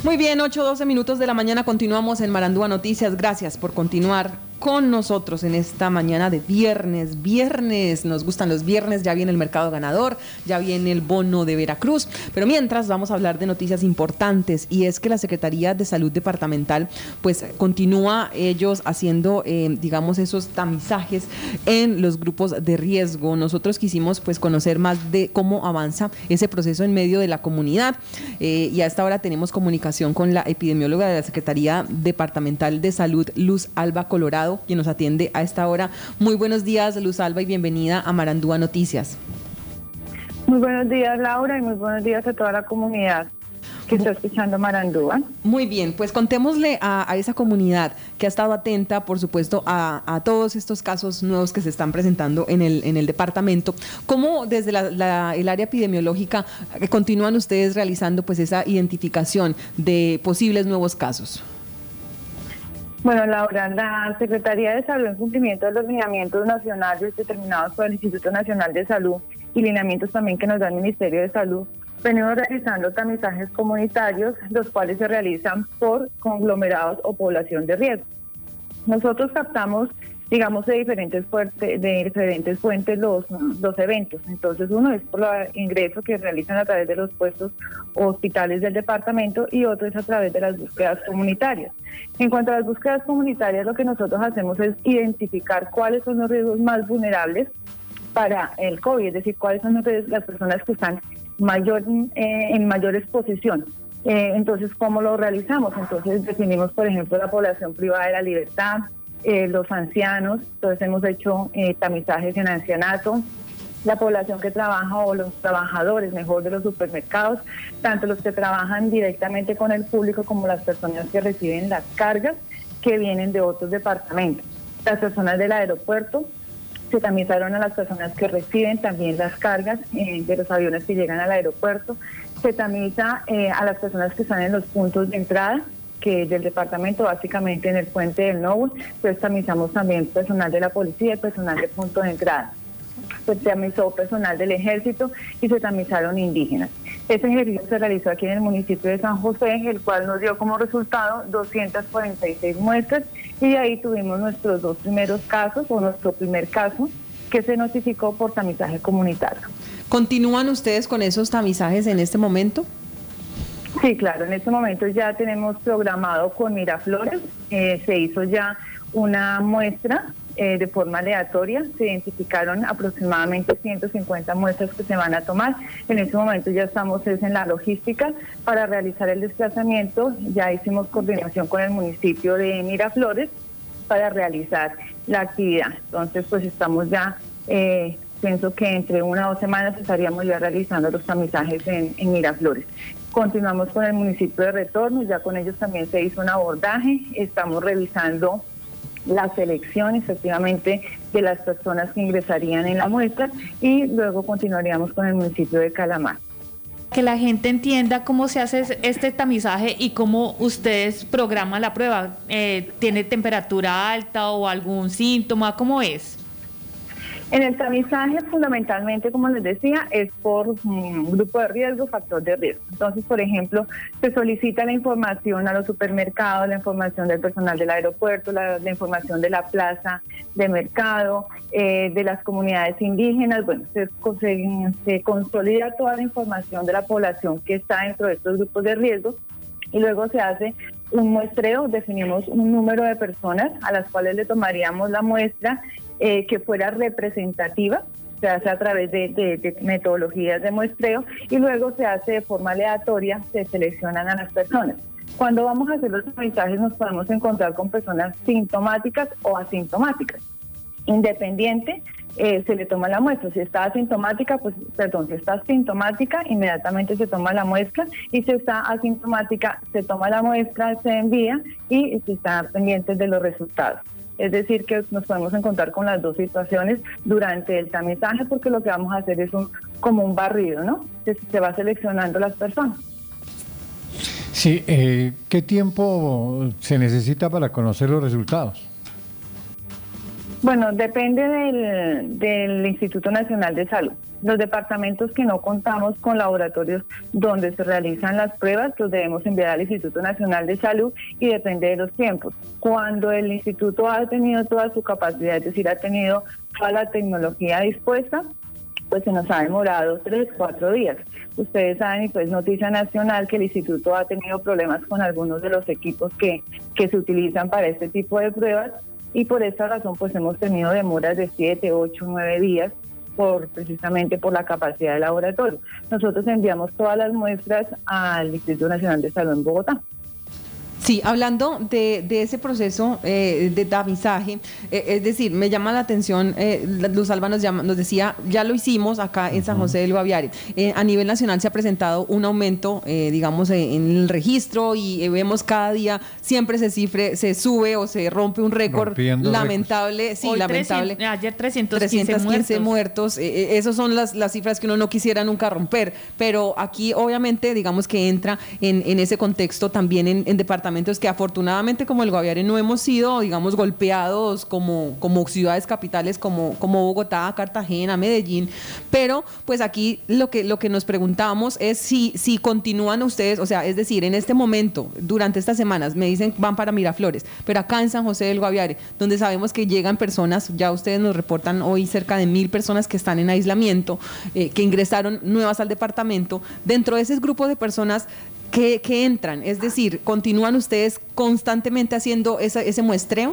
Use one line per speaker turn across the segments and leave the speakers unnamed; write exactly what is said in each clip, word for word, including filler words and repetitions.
Muy bien, ocho doce minutos de la mañana, continuamos en Marandúa Noticias. Gracias por continuar con nosotros en esta mañana de viernes. Viernes, nos gustan los viernes, ya viene el mercado ganador, ya viene el bono de Veracruz, pero mientras vamos a hablar de noticias importantes, y es que la Secretaría de Salud Departamental pues continúa ellos haciendo eh, digamos esos tamizajes en los grupos de riesgo. Nosotros quisimos pues conocer más de cómo avanza ese proceso en medio de la comunidad eh, y a esta hora tenemos comunicación con la epidemióloga de la Secretaría Departamental de Salud, Luz Alba Colorado, quien nos atiende a esta hora. Muy buenos días, Luz Alba, y bienvenida a Marandúa Noticias.
Muy buenos días, Laura, y muy buenos días a toda la comunidad que está escuchando Marandúa.
Muy bien, pues contémosle a, a esa comunidad que ha estado atenta, por supuesto, a, a todos estos casos nuevos que se están presentando en el, en el departamento. ¿Cómo desde la, la, el área epidemiológica eh, continúan ustedes realizando pues esa identificación de posibles nuevos casos?
Bueno, Laura, la Secretaría de Salud, en cumplimiento de los lineamientos nacionales determinados por el Instituto Nacional de Salud y lineamientos también que nos da el Ministerio de Salud, venimos realizando tamizajes comunitarios, los cuales se realizan por conglomerados o población de riesgo. Nosotros captamos, digamos, de diferentes fuentes, de diferentes fuentes los, los eventos. Entonces, uno es por el ingreso que realizan a través de los puestos o hospitales del departamento, y otro es a través de las búsquedas comunitarias. En cuanto a las búsquedas comunitarias, lo que nosotros hacemos es identificar cuáles son los riesgos más vulnerables para el COVID, es decir, cuáles son las personas que están mayor, eh, en mayor exposición. Eh, entonces, ¿cómo lo realizamos? Entonces, definimos, por ejemplo, la población privada de la libertad, Eh, los ancianos. Entonces hemos hecho eh, tamizajes en ancianato, la población que trabaja o los trabajadores, mejor, de los supermercados, tanto los que trabajan directamente con el público como las personas que reciben las cargas que vienen de otros departamentos. Las personas del aeropuerto, se tamizaron a las personas que reciben también las cargas eh, de los aviones que llegan al aeropuerto. Se tamiza eh, a las personas que están en los puntos de entrada, que del departamento, básicamente en el puente del Novo. Pues tamizamos también personal de la policía y personal de punto de entrada. Se tamizó personal del ejército y se tamizaron indígenas. Ese ejercicio se realizó aquí en el municipio de San José, el cual nos dio como resultado doscientas cuarenta y seis muestras, y de ahí tuvimos nuestros dos primeros casos, o nuestro primer caso, que se notificó por tamizaje comunitario.
¿Continúan ustedes con esos tamizajes en este momento?
Sí, claro, en este momento ya tenemos programado con Miraflores, eh, se hizo ya una muestra eh, de forma aleatoria, se identificaron aproximadamente ciento cincuenta muestras que se van a tomar. En este momento ya estamos es en la logística para realizar el desplazamiento, ya hicimos coordinación con el municipio de Miraflores para realizar la actividad. Entonces, pues estamos ya, eh, pienso que entre una o dos semanas estaríamos ya realizando los tamizajes en, en Miraflores. Continuamos con el municipio de Retorno, ya con ellos también se hizo un abordaje, estamos revisando la selección efectivamente de las personas que ingresarían en la muestra, y luego continuaríamos con el municipio de Calamar.
Que la gente entienda cómo se hace este tamizaje y cómo ustedes programan la prueba. Eh, ¿Tiene temperatura alta o algún síntoma? ¿Cómo es?
En el tamizaje, fundamentalmente, como les decía, es por um, grupo de riesgo, factor de riesgo. Entonces, por ejemplo, se solicita la información a los supermercados, la información del personal del aeropuerto, la, la información de la plaza de mercado, eh, de las comunidades indígenas. Bueno, se, se, se consolida toda la información de la población que está dentro de estos grupos de riesgo, y luego se hace un muestreo, definimos un número de personas a las cuales le tomaríamos la muestra, Eh, que fuera representativa, se hace a través de, de, de metodologías de muestreo, y luego se hace de forma aleatoria, se seleccionan a las personas. Cuando vamos a hacer los tamizajes nos podemos encontrar con personas sintomáticas o asintomáticas. Independiente, eh, se le toma la muestra. Si está asintomática, pues, perdón, si está asintomática, inmediatamente se toma la muestra, y si está asintomática, se toma la muestra, se envía, y se están pendientes de los resultados. Es decir, que nos podemos encontrar con las dos situaciones durante el tamizaje, porque lo que vamos a hacer es un como un barrido, ¿no? Se, se va seleccionando las personas.
Sí, eh, ¿qué tiempo se necesita para conocer los resultados?
Bueno, depende del, del Instituto Nacional de Salud. Los departamentos que no contamos con laboratorios donde se realizan las pruebas, los debemos enviar al Instituto Nacional de Salud y depende de los tiempos. Cuando el instituto ha tenido toda su capacidad, es decir, ha tenido toda la tecnología dispuesta, pues se nos ha demorado tres, cuatro días. Ustedes saben, y pues noticia nacional, que el instituto ha tenido problemas con algunos de los equipos que, que se utilizan para este tipo de pruebas y por esta razón pues hemos tenido demoras de siete, ocho, nueve días por precisamente por la capacidad del laboratorio. Nosotros enviamos todas las muestras al Instituto Nacional de Salud en Bogotá.
Sí, hablando de, de ese proceso eh, de tamizaje, eh, es decir, me llama la atención, eh, Luz Alba nos, llama, nos decía, ya lo hicimos acá en San José del Guaviare. Eh, a nivel nacional se ha presentado un aumento, eh, digamos, eh, en el registro y eh, vemos cada día, siempre se cifre, se sube o se rompe un récord Rompiendo lamentable. Récords. Sí,
Hoy
lamentable.
trescientos, ayer trescientos quince,
trescientos quince muertos.
muertos.
Eh, esas son las, las cifras que uno no quisiera nunca romper, pero aquí obviamente, digamos que entra en, en ese contexto también en, en departamentos que afortunadamente como el Guaviare no hemos sido, digamos, golpeados como, como ciudades capitales como, como Bogotá, Cartagena, Medellín, pero pues aquí lo que, lo que nos preguntamos es si, si continúan ustedes, o sea, es decir, en este momento, durante estas semanas, me dicen van para Miraflores, pero acá en San José del Guaviare, donde sabemos que llegan personas, ya ustedes nos reportan hoy cerca de mil personas que están en aislamiento, eh, que ingresaron nuevas al departamento, dentro de ese grupo de personas que, que entran, es decir, ¿continúan ustedes constantemente haciendo esa, ese muestreo?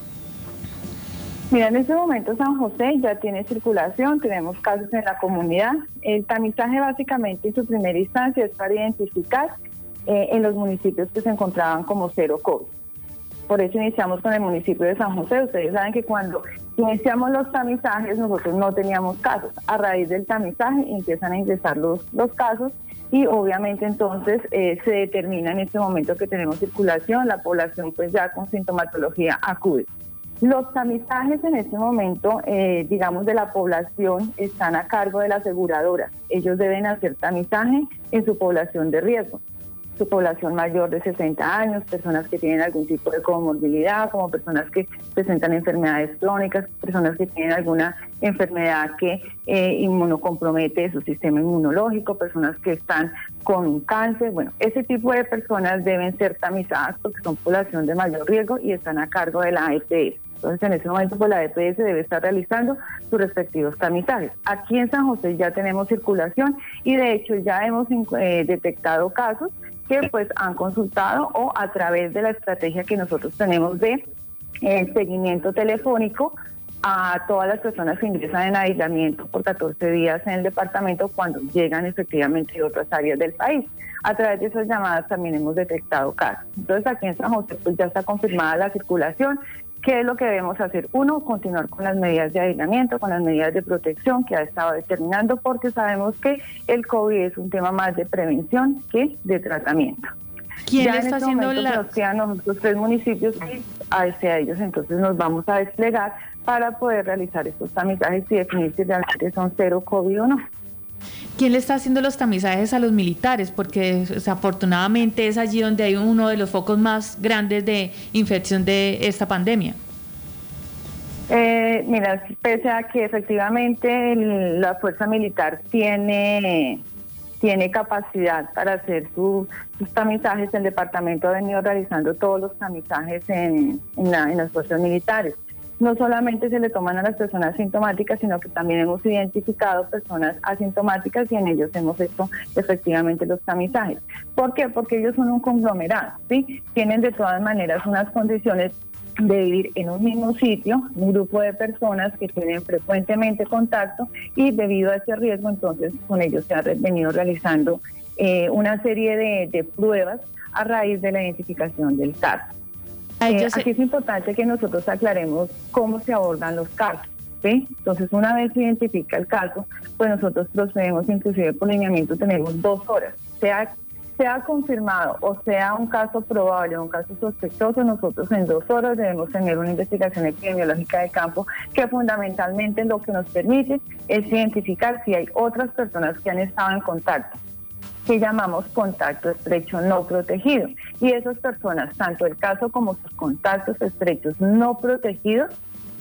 Mira, en este momento San José ya tiene circulación, tenemos casos en la comunidad. El tamizaje básicamente en su primera instancia es para identificar eh, en los municipios que se encontraban como cero COVID. Por eso iniciamos con el municipio de San José. Ustedes saben que cuando iniciamos los tamizajes nosotros no teníamos casos. A raíz del tamizaje empiezan a ingresar los, los casos y obviamente entonces eh, se determina en este momento que tenemos circulación, la población pues ya con sintomatología acude. Los tamizajes en este momento, eh, digamos, de la población están a cargo de la aseguradora. Ellos deben hacer tamizaje en su población de riesgo, su población mayor de sesenta años, personas que tienen algún tipo de comorbilidad, como personas que presentan enfermedades crónicas, personas que tienen alguna enfermedad que eh, inmunocompromete su sistema inmunológico, personas que están con un cáncer. Bueno, ese tipo de personas deben ser tamizadas porque son población de mayor riesgo y están a cargo de la E P S. Entonces, en ese momento, pues la E P S debe estar realizando sus respectivos tamizajes. Aquí en San José ya tenemos circulación y, de hecho, ya hemos eh, detectado casos que pues han consultado o a través de la estrategia que nosotros tenemos de eh, seguimiento telefónico a todas las personas que ingresan en aislamiento por catorce días en el departamento cuando llegan efectivamente de otras áreas del país. A través de esas llamadas también hemos detectado casos. Entonces, aquí en San José pues ya está confirmada la circulación. ¿Qué es lo que debemos hacer? Uno, continuar con las medidas de aislamiento, con las medidas de protección que ha estado determinando, porque sabemos que el COVID es un tema más de prevención que de tratamiento.
¿Quién
ya
le
en
está
este
haciendo
momento
la...?
Nos quedan nosotros tres municipios y hacia ellos entonces nos vamos a desplegar para poder realizar estos tamizajes y definir si realmente son cero COVID o no.
¿Quién le está haciendo los tamizajes a los militares? Porque desafortunadamente es allí donde hay uno de los focos más grandes de infección de esta pandemia.
Eh, mira, pese a que efectivamente el, la fuerza militar tiene, tiene capacidad para hacer su, sus tamizajes, el departamento ha venido realizando todos los tamizajes en, en, la, en las fuerzas militares. No solamente se le toman a las personas sintomáticas, sino que también hemos identificado personas asintomáticas y en ellos hemos hecho efectivamente los tamizajes. ¿Por qué? Porque ellos son un conglomerado, ¿sí? Tienen de todas maneras unas condiciones de vivir en un mismo sitio, un grupo de personas que tienen frecuentemente contacto y debido a ese riesgo, entonces con ellos se ha venido realizando eh, una serie de, de pruebas a raíz de la identificación del caso. Eh, aquí es importante que nosotros aclaremos cómo se abordan los casos, ¿sí? Entonces, una vez se identifica el caso, pues nosotros procedemos, inclusive por lineamiento, tenemos dos horas. Sea, sea confirmado o sea un caso probable o un caso sospechoso, nosotros en dos horas debemos tener una investigación epidemiológica de campo que fundamentalmente lo que nos permite es identificar si hay otras personas que han estado en contacto, que llamamos contacto estrecho no protegido. Y esas personas, tanto el caso como sus contactos estrechos no protegidos,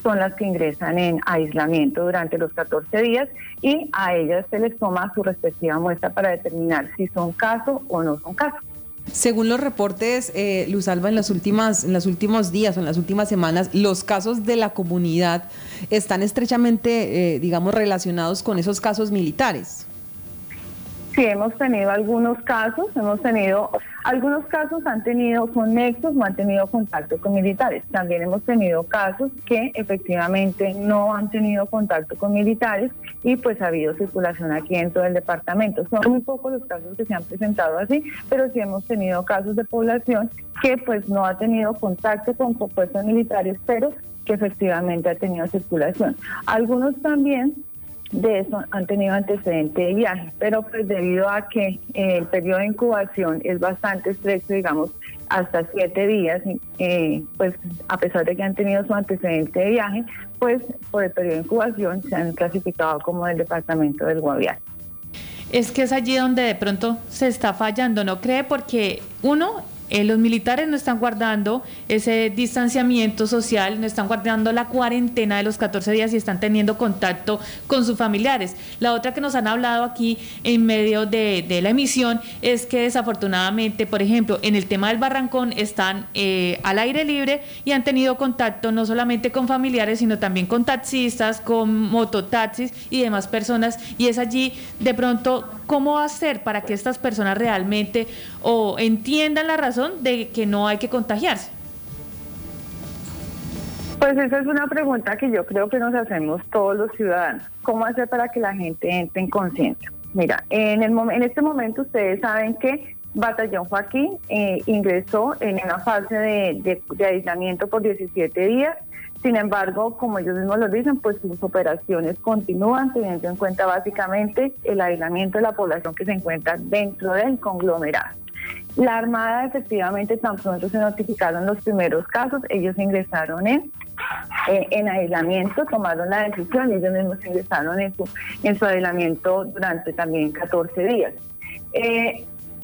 son las que ingresan en aislamiento durante los catorce días y a ellas se les toma su respectiva muestra para determinar si son caso o no son caso.
Según los reportes, eh, Luz Alba, en las últimas, en los últimos días o en las últimas semanas, los casos de la comunidad están estrechamente, eh, digamos, relacionados con esos casos militares.
Sí, hemos tenido algunos casos, hemos tenido, algunos casos han tenido, son nexos, no han tenido contacto con militares. También hemos tenido casos que efectivamente no han tenido contacto con militares y pues ha habido circulación aquí dentro del departamento. Son muy pocos los casos que se han presentado así, pero sí hemos tenido casos de población que pues no ha tenido contacto con puestos militares, pero que efectivamente ha tenido circulación. Algunos también de eso han tenido antecedente de viaje, pero pues debido a que eh, el periodo de incubación es bastante estrecho, digamos hasta siete días, eh, pues a pesar de que han tenido su antecedente de viaje, pues por el periodo de incubación se han clasificado como del departamento del Guaviare.
Es que es allí donde de pronto se está fallando, ¿no cree? Porque uno... Eh, los militares no están guardando ese distanciamiento social, no están guardando la cuarentena de los catorce días y están teniendo contacto con sus familiares. La otra que nos han hablado aquí en medio de, de la emisión es que desafortunadamente, por ejemplo, en el tema del Barrancón están eh, al aire libre y han tenido contacto no solamente con familiares, sino también con taxistas, con mototaxis y demás personas. Y es allí de pronto, ¿cómo hacer para que estas personas realmente o entiendan la razón de que no hay que contagiarse?
Pues esa es una pregunta que yo creo que nos hacemos todos los ciudadanos. ¿Cómo hacer para que la gente entre en conciencia? Mira, en, el en este momento ustedes saben que Batallón Joaquín eh, ingresó en una fase de, de, de aislamiento por diecisiete días. Sin embargo, como ellos mismos lo dicen, pues sus operaciones continúan, teniendo en cuenta básicamente el aislamiento de la población que se encuentra dentro del conglomerado. La Armada, efectivamente, tan pronto se notificaron los primeros casos, ellos ingresaron en, eh, en aislamiento, tomaron la decisión y ellos mismos ingresaron en su, en su aislamiento durante también catorce días. Eh,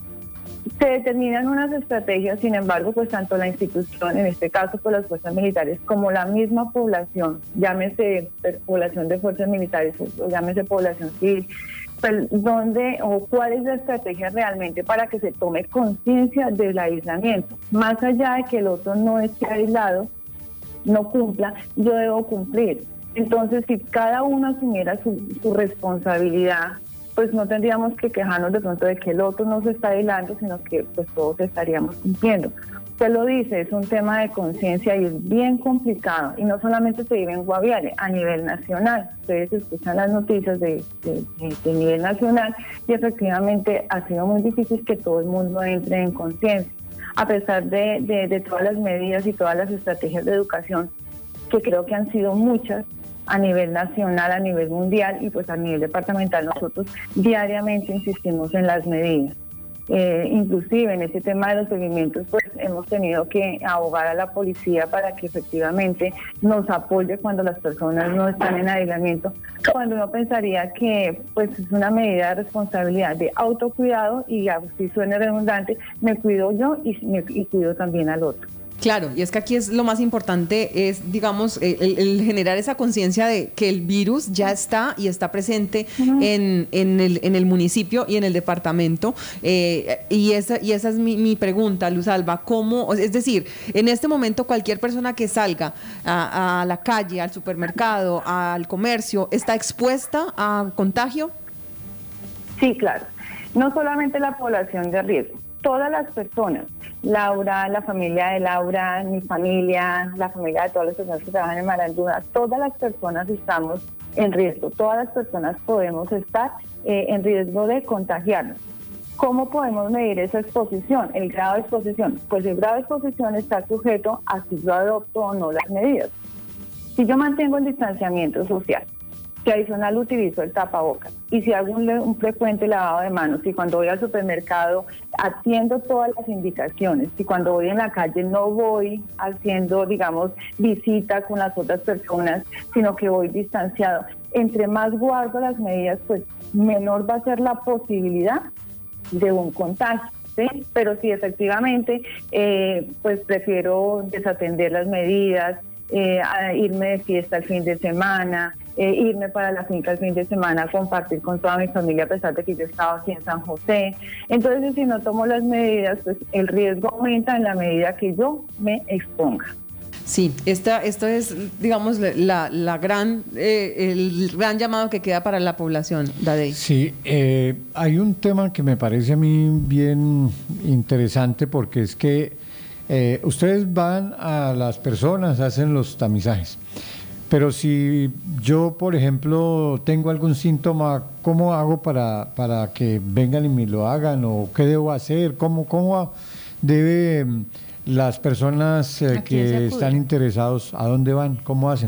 Se determinan unas estrategias, sin embargo, pues tanto la institución, en este caso pues las fuerzas militares, como la misma población, llámese población de fuerzas militares o llámese población civil, pues dónde o cuál es la estrategia realmente para que se tome conciencia del aislamiento. Más allá de que el otro no esté aislado, no cumpla, yo debo cumplir. Entonces, si cada uno asumiera su, su responsabilidad, pues no tendríamos que quejarnos de pronto de que el otro no se está aislando, sino que pues todos estaríamos cumpliendo. Usted lo dice, es un tema de conciencia y es bien complicado, y no solamente se vive en Guaviare, a nivel nacional. Ustedes escuchan las noticias de, de, de, de nivel nacional y efectivamente ha sido muy difícil que todo el mundo entre en conciencia, a pesar de, de, de todas las medidas y todas las estrategias de educación, que creo que han sido muchas, a nivel nacional, a nivel mundial y pues a nivel departamental. Nosotros diariamente insistimos en las medidas. Eh, inclusive en ese tema de los seguimientos pues hemos tenido que abogar a la policía para que efectivamente nos apoye cuando las personas no están en aislamiento, cuando uno pensaría que pues es una medida de responsabilidad de autocuidado y si suena redundante, me cuido yo y, me, y cuido también al otro.
Claro, y es que aquí es lo más importante, es, digamos, el, el generar esa conciencia de que el virus ya está y está presente uh-huh. en, en, el, en el municipio y en el departamento. Eh, y, esa, y esa es mi, mi pregunta, Luz Alba, ¿cómo? Es decir, en este momento cualquier persona que salga a, a la calle, al supermercado, al comercio, ¿está expuesta a contagio?
Sí, claro. No solamente la población de riesgo, todas las personas. Laura, la familia de Laura, mi familia, la familia de todas las personas que trabajan en Marandúa, todas las personas estamos en riesgo, todas las personas podemos estar eh, en riesgo de contagiarnos. ¿Cómo podemos medir esa exposición, el grado de exposición? Pues el grado de exposición está sujeto a si yo adopto o no las medidas. Si yo mantengo el distanciamiento social, si adicional utilizo el tapabocas y si hago un, un frecuente lavado de manos, si cuando voy al supermercado atiendo todas las indicaciones, si cuando voy en la calle no voy haciendo, digamos, visita con las otras personas, sino que voy distanciado, entre más guardo las medidas, pues menor va a ser la posibilidad de un contagio. ¿Sí? Pero sí, efectivamente, eh, pues prefiero desatender las medidas, eh, a irme de fiesta el fin de semana, eh, irme para la finca el fin de semana, compartir con toda mi familia a pesar de que yo estaba aquí en San José. Entonces, si no tomo las medidas, pues el riesgo aumenta en la medida que yo me exponga.
Sí, esta, esto es, digamos, la, la gran, eh, el gran llamado que queda para la población, Dadey.
Sí, eh, hay un tema que me parece a mí bien interesante porque es que eh, ustedes van a las personas, hacen los tamizajes, pero si yo, por ejemplo, tengo algún síntoma, ¿cómo hago para, para que vengan y me lo hagan? ¿O qué debo hacer? ¿Cómo, cómo debe las personas eh, que están interesados, a dónde van? ¿Cómo hacen?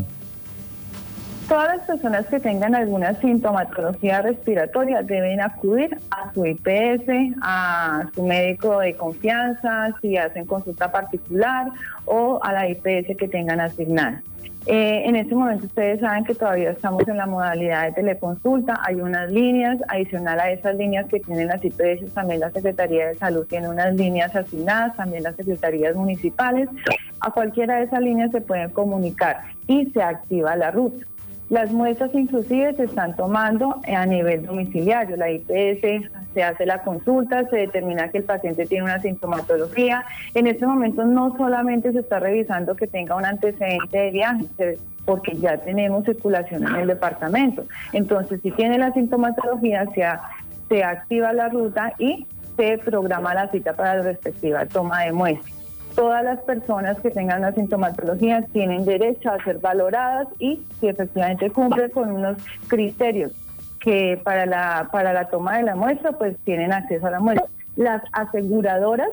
Todas las personas que tengan alguna sintomatología respiratoria deben acudir a su I P S, a su médico de confianza, si hacen consulta particular, o a la I P S que tengan asignada. Eh, en este momento ustedes saben que todavía estamos en la modalidad de teleconsulta, hay unas líneas, adicional a esas líneas que tienen las I P S, también la Secretaría de Salud tiene unas líneas asignadas, también las secretarías municipales. A cualquiera de esas líneas se pueden comunicar y se activa la ruta. Las muestras inclusive se están tomando a nivel domiciliario. La I P S se hace la consulta, se determina que el paciente tiene una sintomatología. En este momento no solamente se está revisando que tenga un antecedente de viaje, porque ya tenemos circulación en el departamento. Entonces, si tiene la sintomatología, se, a, se activa la ruta y se programa la cita para la respectiva toma de muestras. Todas las personas que tengan una sintomatología tienen derecho a ser valoradas y si efectivamente cumplen con unos criterios que para la para la toma de la muestra, pues tienen acceso a la muestra. Las aseguradoras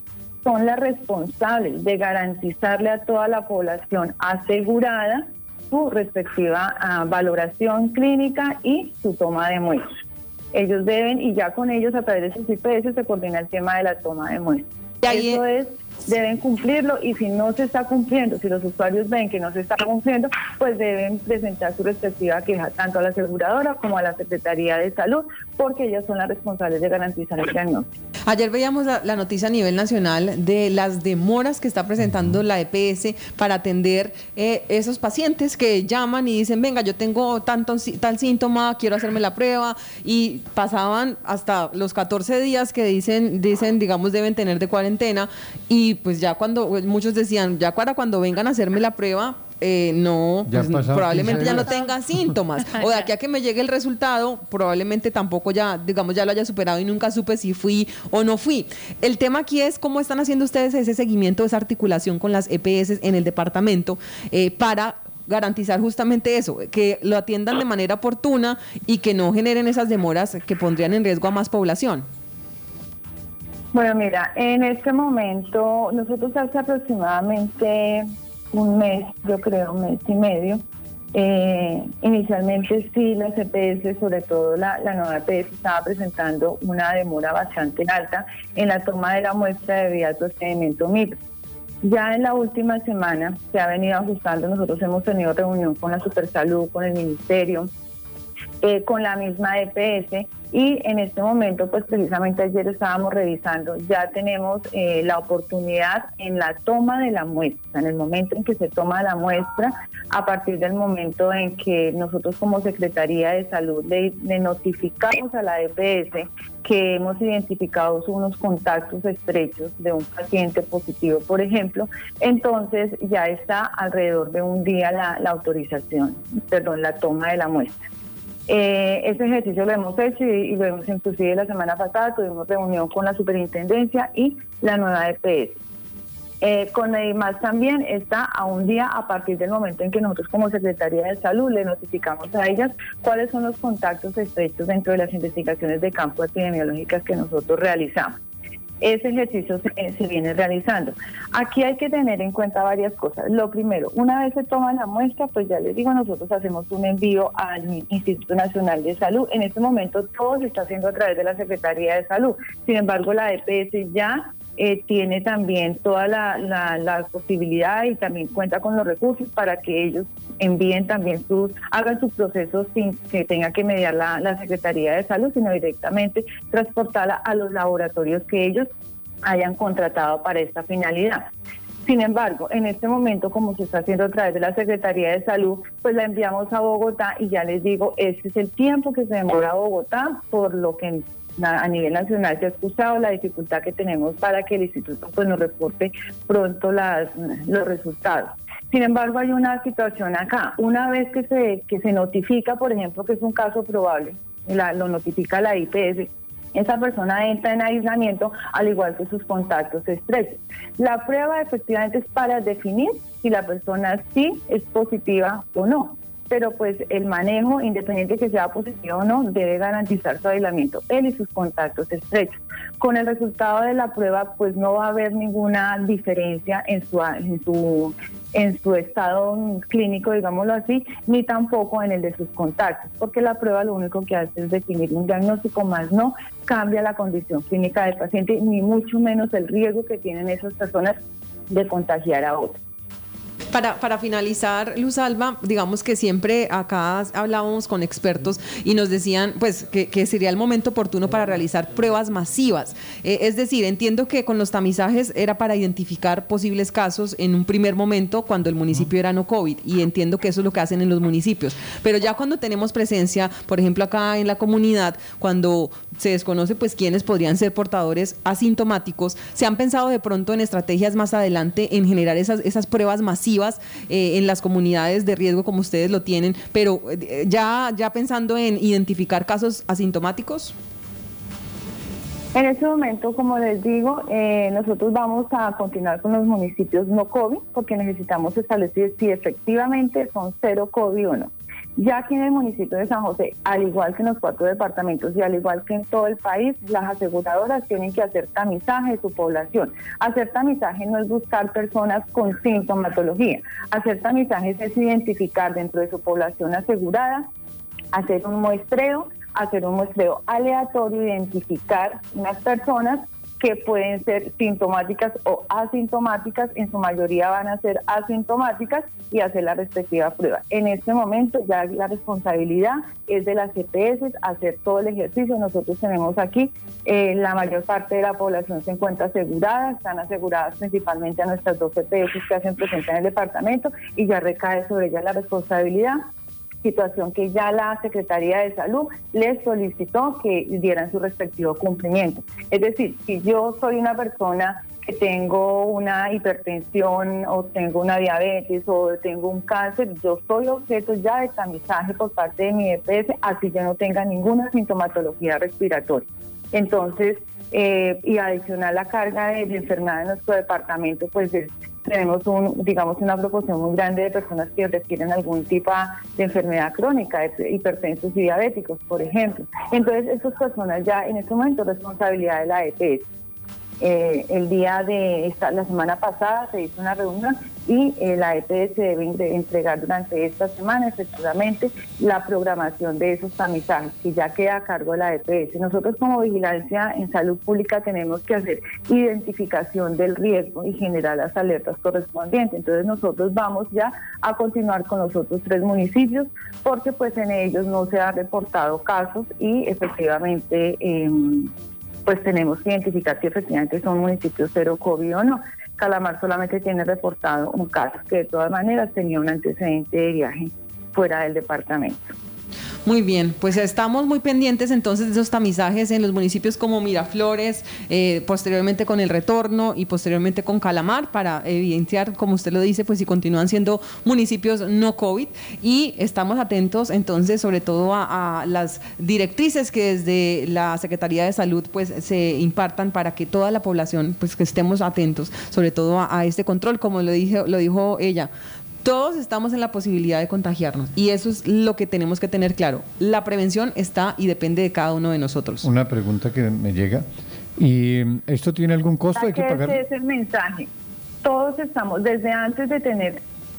son las responsables de garantizarle a toda la población asegurada su respectiva uh, valoración clínica y su toma de muestras. Ellos deben, y ya con ellos a través de sus I P S se coordina el tema de la toma de muestras. Eso es, deben cumplirlo, y si no se está cumpliendo, si los usuarios ven que no se está cumpliendo, pues deben presentar su respectiva queja tanto a la aseguradora como a la Secretaría de Salud, porque ellas son las responsables de garantizar el diagnóstico.
Ayer veíamos la, la noticia a nivel nacional de las demoras que está presentando la E P S para atender eh, esos pacientes que llaman y dicen, venga, yo tengo tanto, tal síntoma, quiero hacerme la prueba, y pasaban hasta los catorce días que dicen, dicen digamos, deben tener de cuarentena, y pues ya cuando, muchos decían, ya para cuando vengan a hacerme la prueba, Eh, no, pues, probablemente ya no tenga síntomas, o de aquí a que me llegue el resultado probablemente tampoco ya, digamos, ya lo haya superado y nunca supe si fui o no fui. El tema aquí es cómo están haciendo ustedes ese seguimiento, esa articulación con las E P S en el departamento eh, para garantizar justamente eso, que lo atiendan de manera oportuna y que no generen esas demoras que pondrían en riesgo a más población.
Bueno, mira, en este momento nosotros hace aproximadamente un mes, yo creo, un mes y medio. Eh, inicialmente sí, la E P S, sobre todo la, la nueva E P S, estaba presentando una demora bastante alta en la toma de la muestra debido al procedimiento M I P. Ya en la última semana se ha venido ajustando, nosotros hemos tenido reunión con la Supersalud, con el Ministerio, eh, con la misma E P S, y en este momento, pues precisamente ayer estábamos revisando, ya tenemos eh, la oportunidad en la toma de la muestra, en el momento en que se toma la muestra, a partir del momento en que nosotros como Secretaría de Salud le, le notificamos a la E P S que hemos identificado unos contactos estrechos de un paciente positivo, por ejemplo, entonces ya está alrededor de un día la, la autorización, perdón, la toma de la muestra. Eh, ese ejercicio lo hemos hecho y, y lo hemos, inclusive la semana pasada tuvimos reunión con la superintendencia y la nueva E P S. Eh, con el I M A S también está a un día a partir del momento en que nosotros como Secretaría de Salud le notificamos a ellas cuáles son los contactos estrechos dentro de las investigaciones de campo epidemiológicas que nosotros realizamos. Ese ejercicio se, se viene realizando. Aquí hay que tener en cuenta varias cosas. Lo primero, una vez se toma la muestra, pues ya les digo, nosotros hacemos un envío al Instituto Nacional de Salud. En este momento todo se está haciendo a través de la Secretaría de Salud. Sin embargo, la E P S ya eh, tiene también toda la, la, la posibilidad y también cuenta con los recursos para que ellos envíen también sus, hagan sus procesos sin que tenga que mediar la, la Secretaría de Salud, sino directamente transportarla a los laboratorios que ellos hayan contratado para esta finalidad. Sin embargo, en este momento, como se está haciendo a través de la Secretaría de Salud, pues la enviamos a Bogotá y ya les digo, este es el tiempo que se demora a Bogotá, por lo que a nivel nacional se ha escuchado la dificultad que tenemos para que el instituto pues nos reporte pronto las, los resultados. Sin embargo, hay una situación acá. Una vez que se, que se notifica, por ejemplo, que es un caso probable, la, lo notifica la I P S, esa persona entra en aislamiento al igual que sus contactos estrechos. La prueba efectivamente es para definir si la persona sí es positiva o no, pero pues el manejo, independiente que sea positivo o no, debe garantizar su aislamiento, él y sus contactos estrechos. Con el resultado de la prueba, pues no va a haber ninguna diferencia en su, en su, en su estado clínico, digámoslo así, ni tampoco en el de sus contactos, porque la prueba lo único que hace es definir un diagnóstico, más no cambia la condición clínica del paciente, ni mucho menos el riesgo que tienen esas personas de contagiar a otros.
Para, para finalizar, Luz Alba, digamos que siempre acá hablábamos con expertos y nos decían pues que, que sería el momento oportuno para realizar pruebas masivas. Eh, es decir, entiendo que con los tamizajes era para identificar posibles casos en un primer momento cuando el municipio era no COVID, y entiendo que eso es lo que hacen en los municipios. Pero ya cuando tenemos presencia, por ejemplo acá en la comunidad, cuando se desconoce pues quiénes podrían ser portadores asintomáticos, ¿se han pensado de pronto en estrategias más adelante en generar esas, esas pruebas masivas eh, en las comunidades de riesgo como ustedes lo tienen, pero eh, ya, ya pensando en identificar casos asintomáticos?
En este momento, como les digo, eh, nosotros vamos a continuar con los municipios no COVID, porque necesitamos establecer si efectivamente son cero COVID o no. Ya aquí en el municipio de San José, al igual que en los cuatro departamentos y al igual que en todo el país, las aseguradoras tienen que hacer tamizaje de su población. Hacer tamizaje no es buscar personas con sintomatología. Hacer tamizaje es identificar dentro de su población asegurada, hacer un muestreo, hacer un muestreo aleatorio, identificar unas personas que pueden ser sintomáticas o asintomáticas, en su mayoría van a ser asintomáticas, y hacer la respectiva prueba. En este momento ya la responsabilidad es de las E P S hacer todo el ejercicio. Nosotros tenemos aquí, eh, la mayor parte de la población se encuentra asegurada, están aseguradas principalmente a nuestras dos E P S que hacen presencia en el departamento, y ya recae sobre ellas la responsabilidad, situación que ya la Secretaría de Salud les solicitó que dieran su respectivo cumplimiento. Es decir, si yo soy una persona que tengo una hipertensión o tengo una diabetes o tengo un cáncer, yo soy objeto ya de tamizaje por parte de mi E P S, así yo no tenga ninguna sintomatología respiratoria. Entonces, eh, y adicional la carga de, de enfermedad en nuestro departamento, pues es, tenemos un, digamos, una proporción muy grande de personas que requieren algún tipo de enfermedad crónica, de hipertensos y diabéticos, por ejemplo. Entonces, esas personas ya en este momento responsabilidad de la E P S. Eh, el día de esta, la semana pasada se hizo una reunión y eh, la E P S debe entregar durante esta semana efectivamente la programación de esos tamizajes, que ya queda a cargo de la E P S. Nosotros como Vigilancia en Salud Pública tenemos que hacer identificación del riesgo y generar las alertas correspondientes. Entonces nosotros vamos ya a continuar con los otros tres municipios, porque pues en ellos no se han reportado casos y efectivamente eh, pues tenemos que identificar si efectivamente son municipios cero COVID o no. Calamar solamente tiene reportado un caso, que de todas maneras tenía un antecedente de viaje fuera del departamento.
Muy bien, pues estamos muy pendientes entonces de esos tamizajes en los municipios como Miraflores, eh, posteriormente con El Retorno y posteriormente con Calamar, para evidenciar, como usted lo dice, pues si continúan siendo municipios no COVID, y estamos atentos entonces sobre todo a, a las directrices que desde la Secretaría de Salud pues se impartan para que toda la población pues que estemos atentos sobre todo a, a este control, como lo dije, lo dijo ella. Todos estamos en la posibilidad de contagiarnos y eso es lo que tenemos que tener claro. La prevención está y depende de cada uno de nosotros.
Una pregunta que me llega. ¿Y esto tiene algún costo? ¿Hay que pagar?
Ese es el mensaje. Todos estamos, desde antes de tener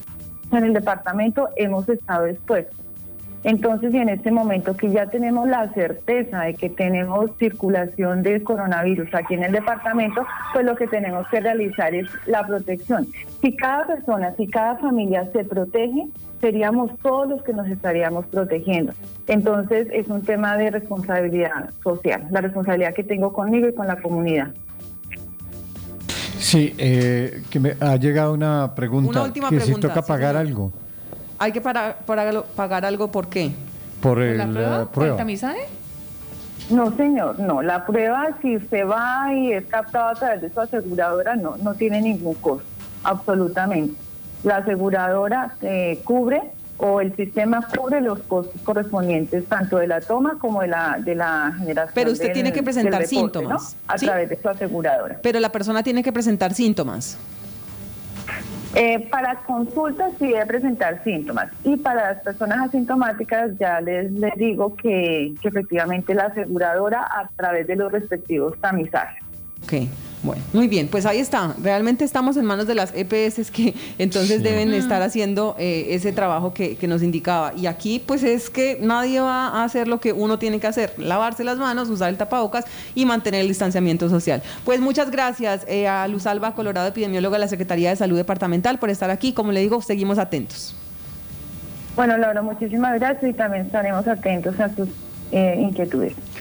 en el departamento, hemos estado expuestos. Entonces, y en este momento que ya tenemos la certeza de que tenemos circulación del coronavirus aquí en el departamento, pues lo que tenemos que realizar es la protección. Si cada persona, si cada familia se protege, seríamos todos los que nos estaríamos protegiendo. Entonces, es un tema de responsabilidad social, la responsabilidad que tengo conmigo y con la comunidad.
Sí, eh, que me ha llegado una pregunta.
Una última
que
pregunta,
si toca
sí,
pagar
señor.
algo
¿Hay que para, para- pagar algo por qué?
por
¿Por
el,
la prueba?
la
¿Por el
prueba.
tamizaje?
No, señor, no. La prueba, si usted va y es captado a través de su aseguradora, no, no tiene ningún costo, absolutamente. La aseguradora eh, cubre o el sistema cubre los costos correspondientes tanto de la toma como de la, de la generación.
Pero usted
del-
tiene que presentar
del reporte,
síntomas,
¿no? A
¿sí?
través de su aseguradora.
Pero la persona tiene que presentar síntomas.
Eh, para consultas sí debe presentar síntomas y para las personas asintomáticas ya les, les digo que, que efectivamente la aseguradora a través de los respectivos tamizajes.
Ok, bueno, muy bien, pues ahí está. Realmente estamos en manos de las E P S que entonces
Sí.
deben estar haciendo eh, ese trabajo que, que nos indicaba. Y aquí pues es que nadie va a hacer lo que uno tiene que hacer, lavarse las manos, usar el tapabocas y mantener el distanciamiento social. Pues muchas gracias eh, a Luz Alba Colorado, epidemióloga de la Secretaría de Salud Departamental, por estar aquí. Como le digo, seguimos atentos.
Bueno, Laura, muchísimas gracias y también estaremos atentos a sus eh, inquietudes.